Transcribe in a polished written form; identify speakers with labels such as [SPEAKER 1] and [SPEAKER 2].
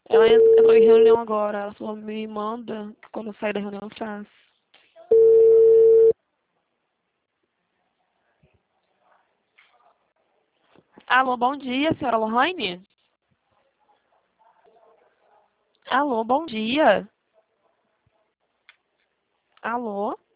[SPEAKER 1] Ela entrou em reunião agora. Ela falou, me manda, que quando eu sair da reunião eu faço. Alô, bom dia, senhora Lohane? Alô, bom dia. Alô?